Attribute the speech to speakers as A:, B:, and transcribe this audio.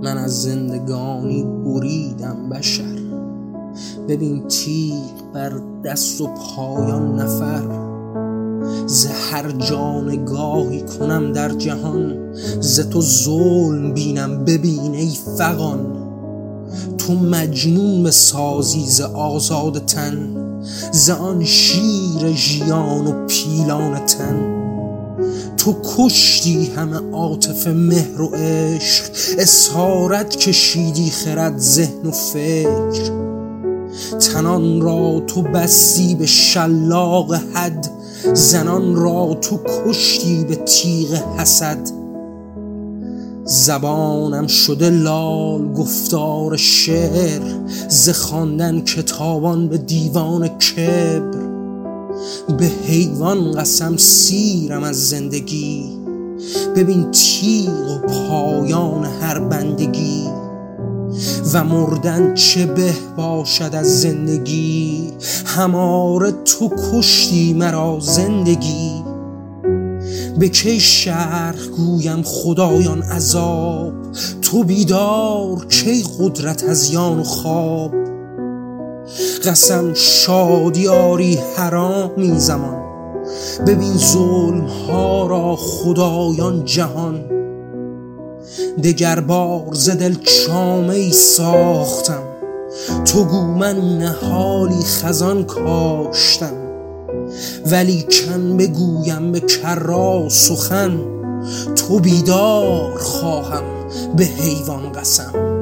A: من از زندگانی بریدم بشر. ببین تیغ بر دست و پایان نفر، ز هر جانگاهی کنم در جهان، ز تو ظلم بینم ببین ای فغان. تو مجنون بسازی ز آزاد تن، ز آن شیر ژیان و پیلان تن. تو کشتی همه عاطفه مهر و عشق، اسارت کشیدی خرد ذهن و فکر. تنان را تو بستی به شلاق حد، زنان را تو کشتی به تیغ حسد. زبانم شده لال گفتار شعر، ز خواندن کتابان به دیوان کبر. به حیوان قسم سیرم از زندگی، ببین تیغ و پایان هر بندگی. و مردن چه به باشد از زندگی، هماره تو کشتی مرا زندگی. به کی شرح گویم خدایان عذاب، تو بیدار کی قدرت از یان و خواب. قسم شادی آری حرام این زمان، ببین ظلم ها را خدایان جهان. دگر بار ز دل چامه ای ساختم، تو گو من نهالی خزان کاشتم. ولیکن بگویم به کرا سخن، تو بیدار خواهم به حیوان قسم.